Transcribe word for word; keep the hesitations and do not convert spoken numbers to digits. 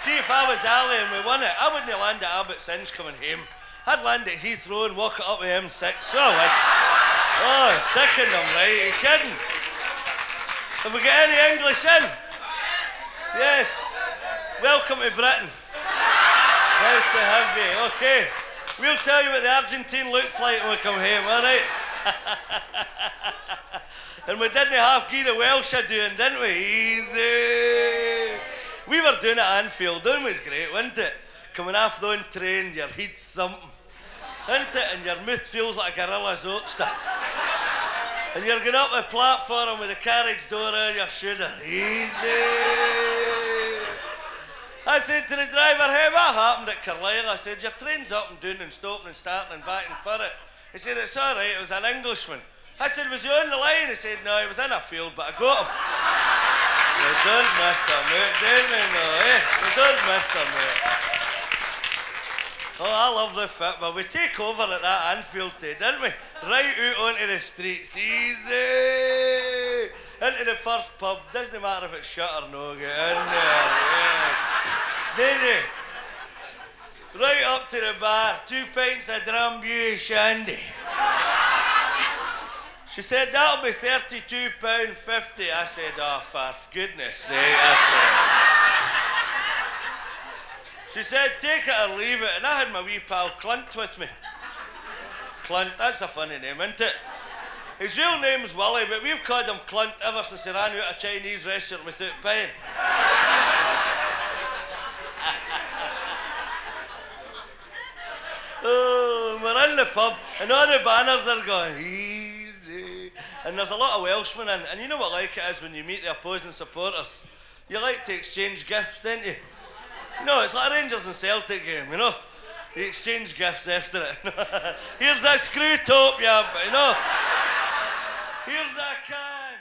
See, if I was Ali and we won it, I wouldn't land at Abbott's Inge coming home. I'd land at Heathrow and walk it up the M six. So I would. Oh, sick of them, right? Are you kidding? Have we got any English in? Yes. Welcome to Britain. Nice to have you. Okay. We'll tell you what the Argentine looks like when we come home, all right? And we didn't have Guy the Welsh a doing, didn't we? Easy. We were doing it at Anfield. It was great, wasn't it? Coming off the own train, your head's thumping. Isn't it? And your mouth feels like a gorilla's oatster. And you're going up the platform with the carriage door on your shoulder. Easy. I said to the driver, hey, what happened at Carlisle? I said, your train's up and down and stopping and starting and back and for it. He said, it's all right, it was an Englishman. I said, was he on the line? He said, no, he was in a field, but I got him. You don't miss him, mate, don't you know, eh? You don't miss him, mate. Oh, I love the football. We take over at that Anfield day, didn't we? Right out onto the streets, easy. Into the first pub, doesn't matter if it's shut or no, get in there, yes. Did you? Right up to the bar, two pints of Drambuie shandy. She said, that'll be thirty-two pounds fifty. I said, oh, for goodness sake, I said. She said, take it or leave it, and I had my wee pal Clint with me. Clint, that's a funny name, isn't it? His real name's Willie, but we've called him Clint ever since he ran out of Chinese restaurant without paying. Oh, we're in the pub, and all the banners are going, easy. And there's a lot of Welshmen in, and you know what like it is when you meet the opposing supporters? You like to exchange gifts, don't you? No, it's like a Rangers and Celtic game, you know? You exchange gifts after it. Here's a screw top, yeah, but you know. Here's a can.